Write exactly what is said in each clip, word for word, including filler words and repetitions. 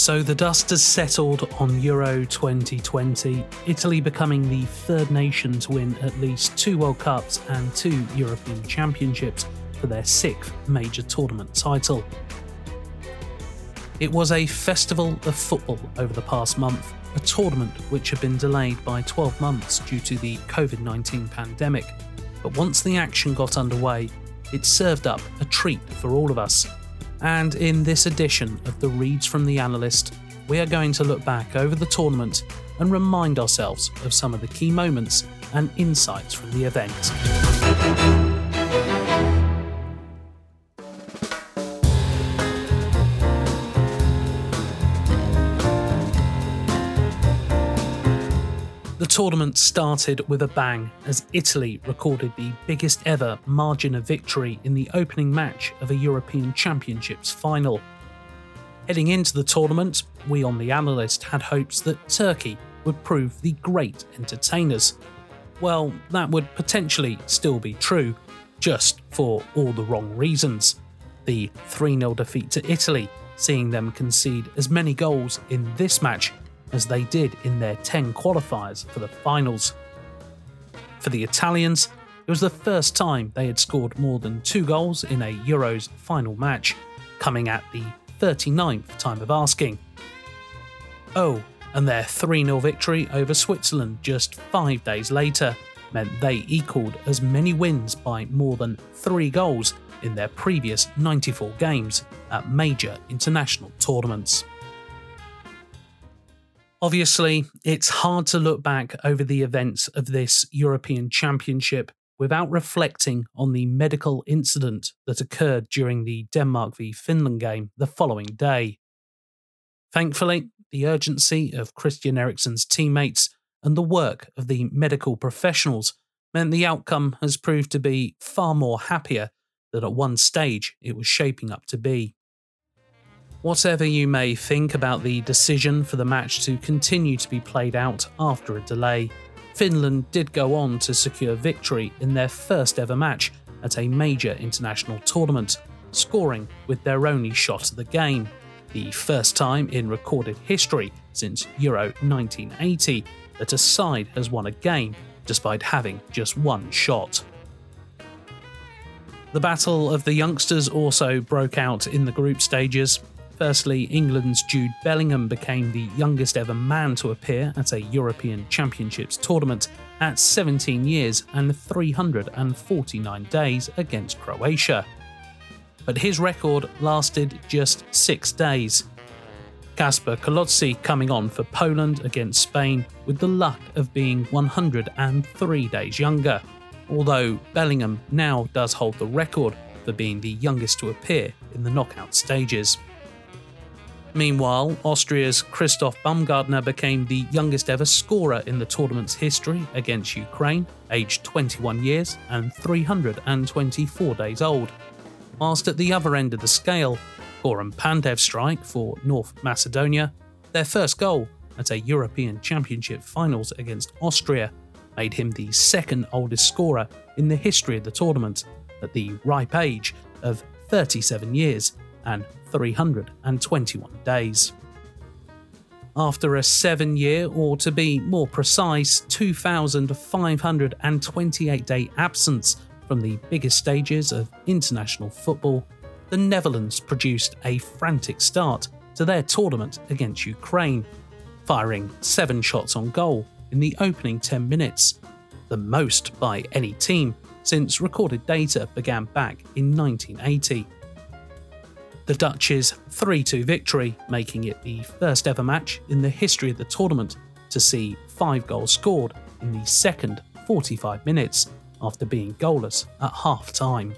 So the dust has settled on Euro twenty twenty, Italy becoming the third nation to win at least two World Cups and two European Championships for their sixth major tournament title. It was a festival of football over the past month, a tournament which had been delayed by twelve months due to the covid nineteen pandemic. But once the action got underway, it served up a treat for all of us. And in this edition of the Reads from the Analyst, we are going to look back over the tournament and remind ourselves of some of the key moments and insights from the event. The tournament started with a bang as Italy recorded the biggest ever margin of victory in the opening match of a European Championships final. Heading into the tournament, we on The Analyst had hopes that Turkey would prove the great entertainers. Well, that would potentially still be true, just for all the wrong reasons. The three nil defeat to Italy, seeing them concede as many goals in this match as they did in their ten qualifiers for the finals. For the Italians, it was the first time they had scored more than two goals in a Euros final match, coming at the thirty-ninth time of asking. Oh, and their three nil victory over Switzerland just five days later meant they equalled as many wins by more than three goals in their previous ninety-four games at major international tournaments. Obviously, it's hard to look back over the events of this European Championship without reflecting on the medical incident that occurred during the Denmark v Finland game the following day. Thankfully, the urgency of Christian Eriksen's teammates and the work of the medical professionals meant the outcome has proved to be far more happier than at one stage it was shaping up to be. Whatever you may think about the decision for the match to continue to be played out after a delay, Finland did go on to secure victory in their first ever match at a major international tournament, scoring with their only shot of the game, the first time in recorded history since Euro nineteen eighty that a side has won a game despite having just one shot. The battle of the youngsters also broke out in the group stages. Firstly, England's Jude Bellingham became the youngest ever man to appear at a European Championships tournament at seventeen years and three hundred forty-nine days against Croatia. But his record lasted just six days. Kasper Kolodzi coming on for Poland against Spain with the luck of being one hundred three days younger, although Bellingham now does hold the record for being the youngest to appear in the knockout stages. Meanwhile, Austria's Christoph Baumgartner became the youngest ever scorer in the tournament's history against Ukraine, aged twenty-one years and three hundred twenty-four days old. Whilst at the other end of the scale, Goran Pandev's strike for North Macedonia, their first goal at a European Championship finals against Austria, made him the second oldest scorer in the history of the tournament at the ripe age of thirty-seven years and three hundred twenty-one days. After a seven-year, or to be more precise, two thousand five hundred twenty-eight day absence from the biggest stages of international football, the Netherlands produced a frantic start to their tournament against Ukraine, firing seven shots on goal in the opening ten minutes, the most by any team since recorded data began back in nineteen eighty. The Dutch's three two victory, making it the first ever match in the history of the tournament to see five goals scored in the second forty-five minutes after being goalless at half-time.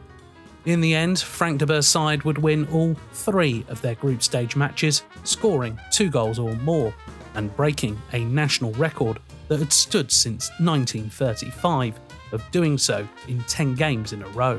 In the end, Frank de Boer's side would win all three of their group stage matches, scoring two goals or more, and breaking a national record that had stood since nineteen thirty-five of doing so in ten games in a row.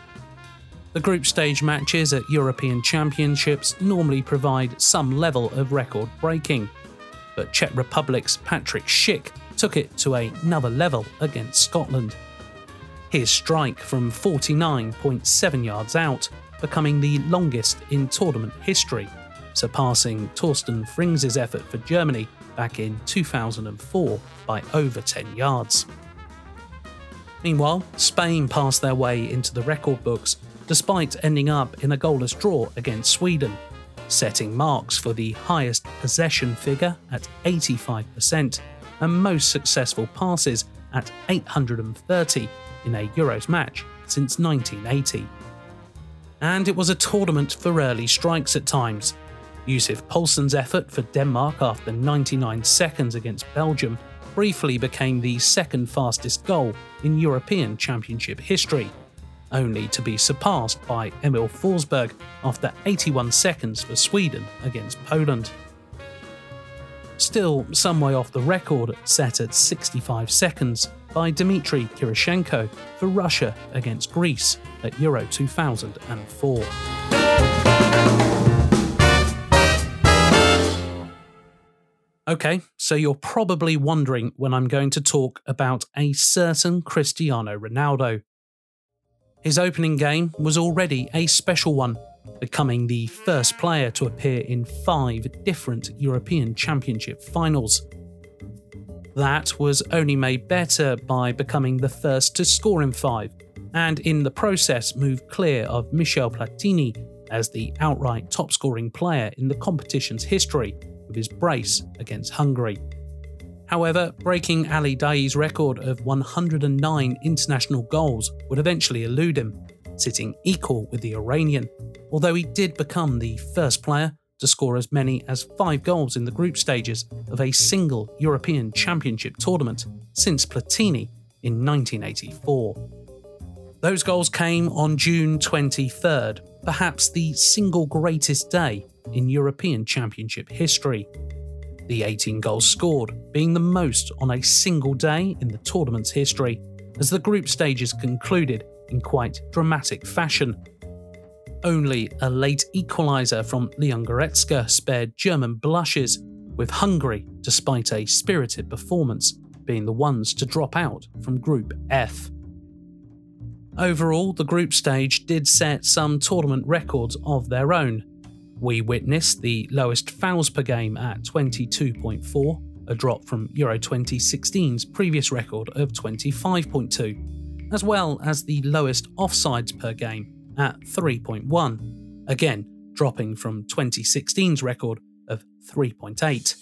The group stage matches at European Championships normally provide some level of record breaking, but Czech Republic's Patrick Schick took it to another level against Scotland. His strike from forty-nine point seven yards out, becoming the longest in tournament history, surpassing Torsten Frings' effort for Germany back in two thousand four by over ten yards. Meanwhile, Spain passed their way into the record books despite ending up in a goalless draw against Sweden, setting marks for the highest possession figure at eighty-five percent and most successful passes at eight hundred thirty in a Euros match since nineteen eighty. And it was a tournament for early strikes at times. Yusuf Poulsen's effort for Denmark after ninety-nine seconds against Belgium briefly became the second fastest goal in European Championship history, only to be surpassed by Emil Forsberg after eighty-one seconds for Sweden against Poland. Still some way off the record set at sixty-five seconds by Dmitry Kirichenko for Russia against Greece at Euro two thousand four. Okay, so you're probably wondering when I'm going to talk about a certain Cristiano Ronaldo. His opening game was already a special one, becoming the first player to appear in five different European Championship finals. That was only made better by becoming the first to score in five, and in the process moved clear of Michel Platini as the outright top-scoring player in the competition's history with his brace against Hungary. However, breaking Ali Daei's record of one hundred nine international goals would eventually elude him, sitting equal with the Iranian, although he did become the first player to score as many as five goals in the group stages of a single European Championship tournament since Platini in nineteen eighty-four. Those goals came on June twenty-third, perhaps the single greatest day in European Championship history. The eighteen goals scored being the most on a single day in the tournament's history, as the group stages concluded in quite dramatic fashion. Only a late equaliser from Leon Goretzka spared German blushes, with Hungary, despite a spirited performance, being the ones to drop out from Group F. Overall, the group stage did set some tournament records of their own. We witnessed the lowest fouls per game at twenty-two point four, a drop from Euro twenty sixteen's previous record of twenty-five point two, as well as the lowest offsides per game at three point one, again dropping from twenty sixteen's record of three point eight.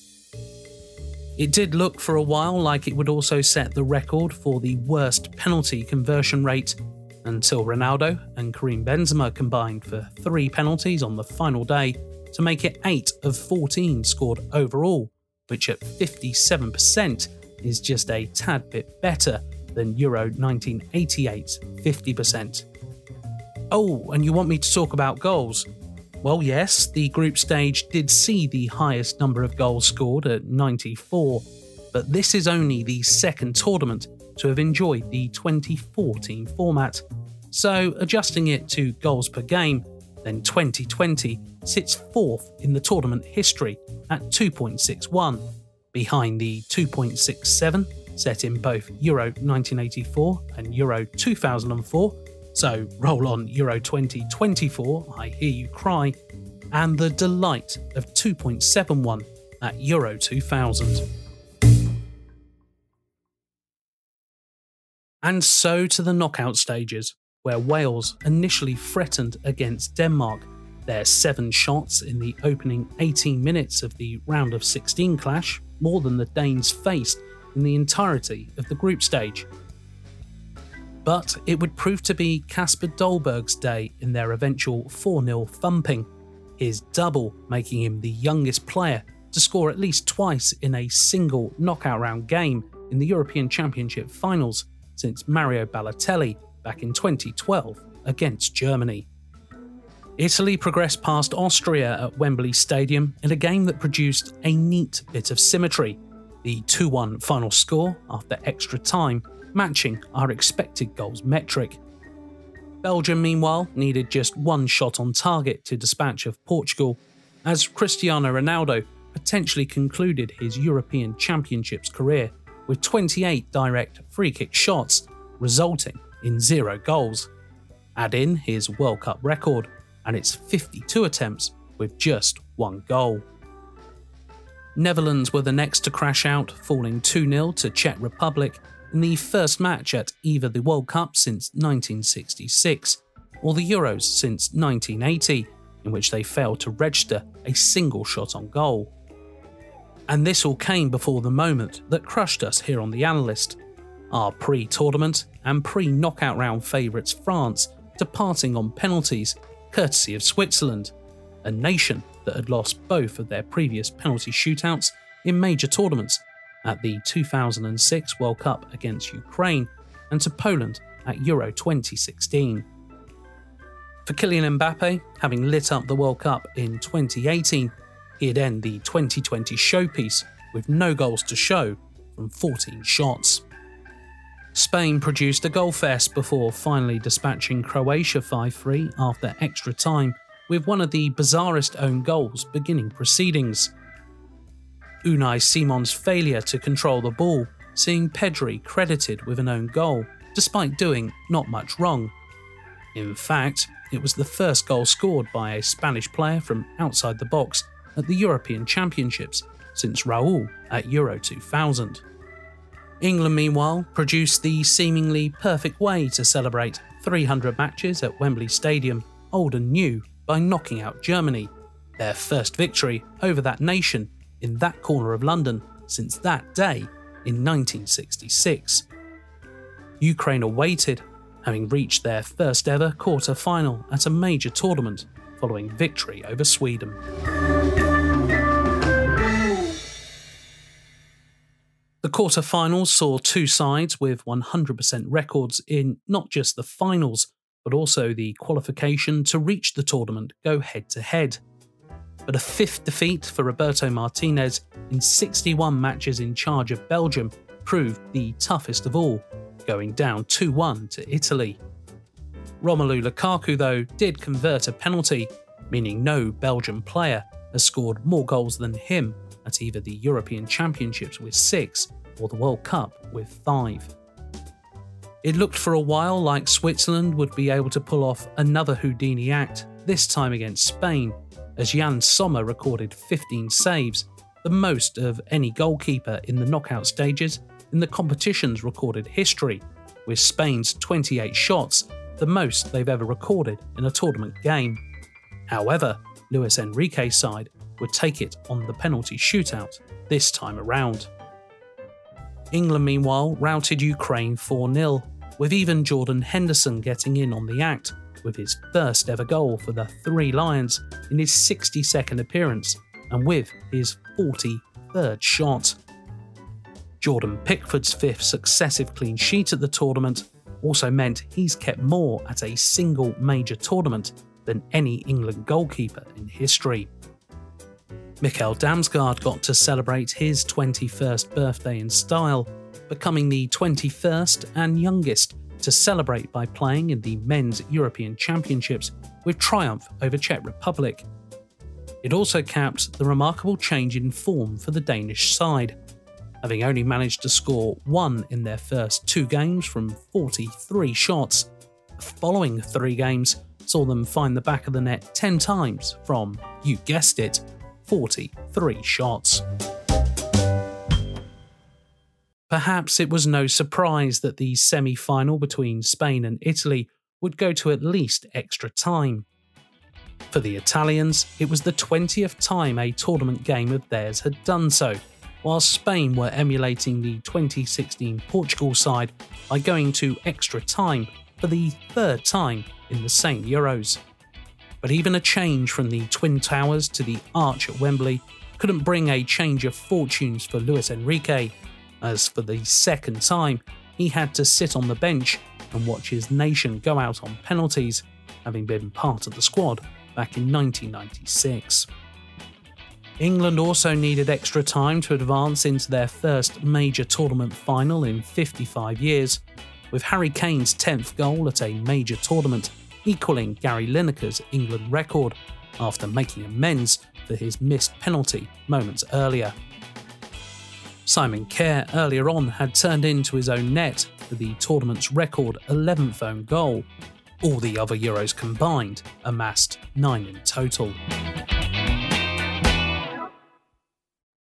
It did look for a while like it would also set the record for the worst penalty conversion rate, until Ronaldo and Karim Benzema combined for three penalties on the final day to make it eight of fourteen scored overall, which at fifty-seven percent is just a tad bit better than Euro nineteen eighty-eight's fifty percent. Oh, and you want me to talk about goals? Well, yes, the group stage did see the highest number of goals scored at ninety-four, but this is only the second tournament to have enjoyed the twenty fourteen format. So, adjusting it to goals per game, then twenty twenty sits fourth in the tournament history at two point six one, behind the two point six seven set in both Euro nineteen eighty-four and Euro two thousand four, so roll on Euro twenty twenty-four, I hear you cry, and the delight of two point seven one at Euro two thousand. And so to the knockout stages, where Wales initially threatened against Denmark. Their seven shots in the opening eighteen minutes of the round of sixteen clash, more than the Danes faced in the entirety of the group stage. But it would prove to be Kasper Dolberg's day in their eventual four nil thumping, his double making him the youngest player to score at least twice in a single knockout round game in the European Championship finals since Mario Balotelli back in twenty twelve against Germany. Italy progressed past Austria at Wembley Stadium in a game that produced a neat bit of symmetry, the two one final score after extra time matching our expected goals metric. Belgium, meanwhile, needed just one shot on target to dispatch of Portugal, as Cristiano Ronaldo potentially concluded his European Championships career with twenty-eight direct free-kick shots, resulting in zero goals. Add in his World Cup record, and it's fifty-two attempts with just one goal. Netherlands were the next to crash out, falling two nil to Czech Republic in the first match at either the World Cup since nineteen sixty-six or the Euros since nineteen eighty, in which they failed to register a single shot on goal. And this all came before the moment that crushed us here on The Analyst, our pre-tournament and pre-knockout round favourites France departing on penalties courtesy of Switzerland, a nation that had lost both of their previous penalty shootouts in major tournaments at the two thousand six World Cup against Ukraine and to Poland at Euro twenty sixteen. For Kylian Mbappe, having lit up the World Cup in twenty eighteen, he'd end the twenty twenty showpiece with no goals to show from fourteen shots. Spain produced a goal fest before finally dispatching Croatia five three after extra time, with one of the bizarrest own goals beginning proceedings. Unai Simon's failure to control the ball, seeing Pedri credited with an own goal, despite doing not much wrong. In fact, it was the first goal scored by a Spanish player from outside the box at the European Championships since Raul at Euro two thousand. England, meanwhile, produced the seemingly perfect way to celebrate three hundred matches at Wembley Stadium, old and new, by knocking out Germany, their first victory over that nation in that corner of London since that day in nineteen sixty-six. Ukraine awaited, having reached their first ever quarter-final at a major tournament following victory over Sweden. The quarter-finals saw two sides with one hundred percent records in not just the finals, but also the qualification to reach the tournament go head-to-head. But a fifth defeat for Roberto Martinez in sixty-one matches in charge of Belgium proved the toughest of all, going down two one to Italy. Romelu Lukaku, though, did convert a penalty, meaning no Belgian player has scored more goals than him at either the European Championships with six or the World Cup with five. It looked for a while like Switzerland would be able to pull off another Houdini act, this time against Spain, as Jan Sommer recorded fifteen saves, the most of any goalkeeper in the knockout stages in the competition's recorded history, with Spain's twenty-eight shots, the most they've ever recorded in a tournament game. However, Luis Enrique's side would take it on the penalty shootout this time around. England, meanwhile, routed Ukraine four nil, with even Jordan Henderson getting in on the act with his first ever goal for the Three Lions in his sixty-second appearance and with his forty-third shot. Jordan Pickford's fifth successive clean sheet at the tournament also meant he's kept more at a single major tournament than any England goalkeeper in history. Mikkel Damsgaard got to celebrate his twenty-first birthday in style, becoming the twenty-first and youngest to celebrate by playing in the Men's European Championships with triumph over Czech Republic. It also capped the remarkable change in form for the Danish side, having only managed to score one in their first two games from forty-three shots. The following three games saw them find the back of the net ten times from, you guessed it, forty-three shots. Perhaps it was no surprise that the semi-final between Spain and Italy would go to at least extra time. For the Italians, it was the twentieth time a tournament game of theirs had done so, while Spain were emulating the twenty sixteen Portugal side by going to extra time for the third time in the same Euros. But even a change from the Twin Towers to the Arch at Wembley couldn't bring a change of fortunes for Luis Enrique, as for the second time he had to sit on the bench and watch his nation go out on penalties, having been part of the squad back in nineteen ninety-six. England also needed extra time to advance into their first major tournament final in fifty-five years, with Harry Kane's tenth goal at a major tournament equalling Gary Lineker's England record after making amends for his missed penalty moments earlier. Simon Kjær earlier on had turned into his own net for the tournament's record eleventh own goal. All the other Euros combined amassed nine in total.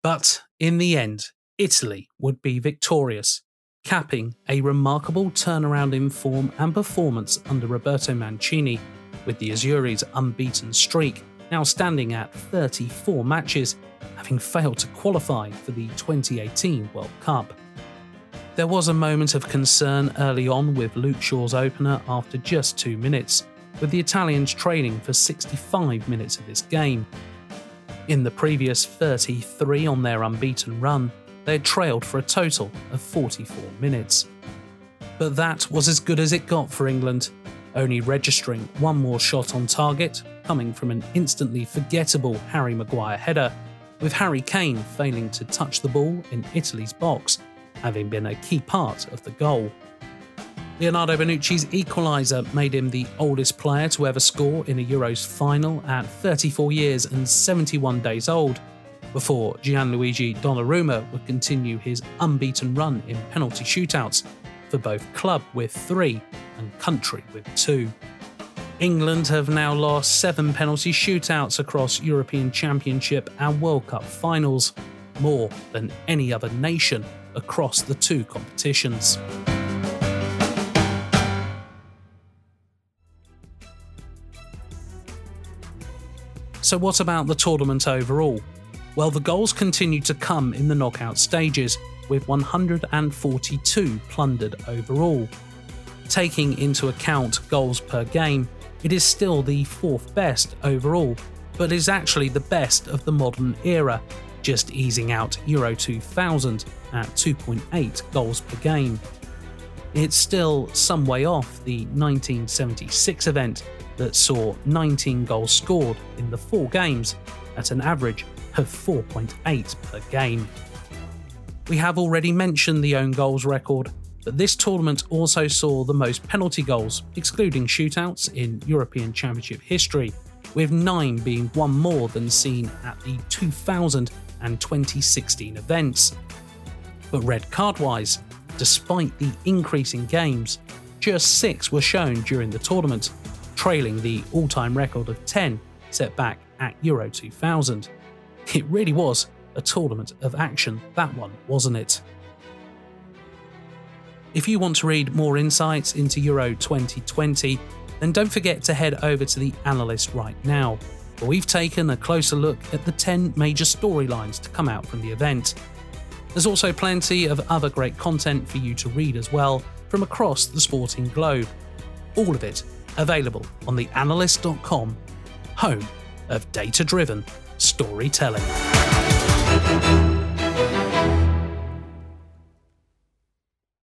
But in the end, Italy would be victorious, capping a remarkable turnaround in form and performance under Roberto Mancini, with the Azzurri's unbeaten streak now standing at thirty-four matches, having failed to qualify for the twenty eighteen World Cup. There was a moment of concern early on with Luke Shaw's opener after just two minutes, with the Italians trailing for sixty-five minutes of this game. In the previous thirty-three on their unbeaten run, they had trailed for a total of forty-four minutes. But that was as good as it got for England, only registering one more shot on target, coming from an instantly forgettable Harry Maguire header, with Harry Kane failing to touch the ball in Italy's box, having been a key part of the goal. Leonardo Bonucci's equaliser made him the oldest player to ever score in a Euros final at thirty-four years and seventy-one days old, before Gianluigi Donnarumma would continue his unbeaten run in penalty shootouts, for both club with three and country with two. England have now lost seven penalty shootouts across European Championship and World Cup finals, more than any other nation across the two competitions. So what about the tournament overall? Well, the goals continue to come in the knockout stages, with one hundred forty-two plundered overall. Taking into account goals per game, it is still the fourth best overall, but is actually the best of the modern era, just easing out Euro two thousand at two point eight goals per game. It's still some way off the nineteen seventy-six event that saw nineteen goals scored in the four games at an average of four point eight per game. We have already mentioned the own goals record, but this tournament also saw the most penalty goals, excluding shootouts, in European Championship history, with nine being one more than seen at the two thousand and twenty sixteen events. But red card-wise, despite the increase in games, just six were shown during the tournament, trailing the all-time record of ten set back at Euro two thousand. It really was a tournament of action, that one, wasn't it? If you want to read more insights into Euro twenty twenty, then don't forget to head over to The Analyst right now, where we've taken a closer look at the ten major storylines to come out from the event. There's also plenty of other great content for you to read as well from across the sporting globe. All of it available on the analyst dot com, home of data-driven storytelling.